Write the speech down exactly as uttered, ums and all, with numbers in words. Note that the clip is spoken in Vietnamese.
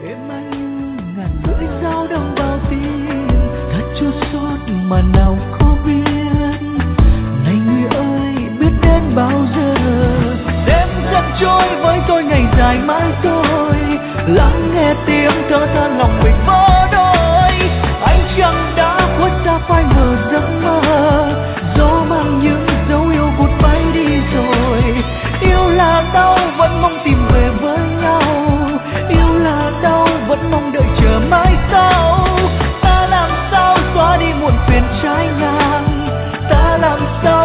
Em anh ngàn lưỡi dao đâm vào tim, thật chua xót mà nào có biết. Này người ơi, biết đến bao giờ? Đêm dần trôi với tôi ngày dài mãi thôi, lắng nghe tiếng thở than lòng mình vỡ đôi. Anh chẳng đã khuất xa phai mờ giấc mơ, gió mang những dấu yêu vụt bay đi rồi. Yêu là đau vẫn mong tìm về với nhau, yêu là đau vẫn mong đợi chờ mãi sau. Ta làm sao xóa đi muộn phiền trái ngang, ta làm sao